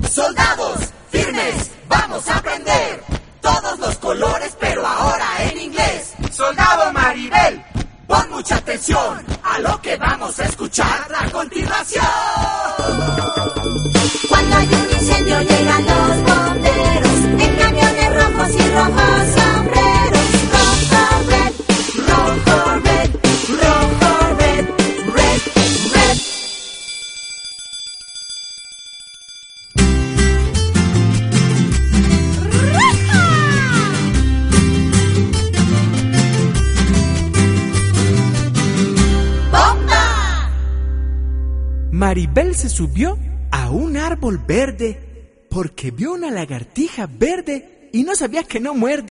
Soldados, firmes, vamos a aprender todos los colores, pero ahora en inglés. Soldado Maribel, pon mucha atención a lo que vamos a escuchar a continuación. Cuando hay un incendio llegan los bomberos en camiones rojos y rojos sombreros. Rojo, red, rojo, red, rojo, red, red, red. ¡Bomba! Maribel se subió a un árbol verde porque vio una lagartija verde y no sabía que no muerde.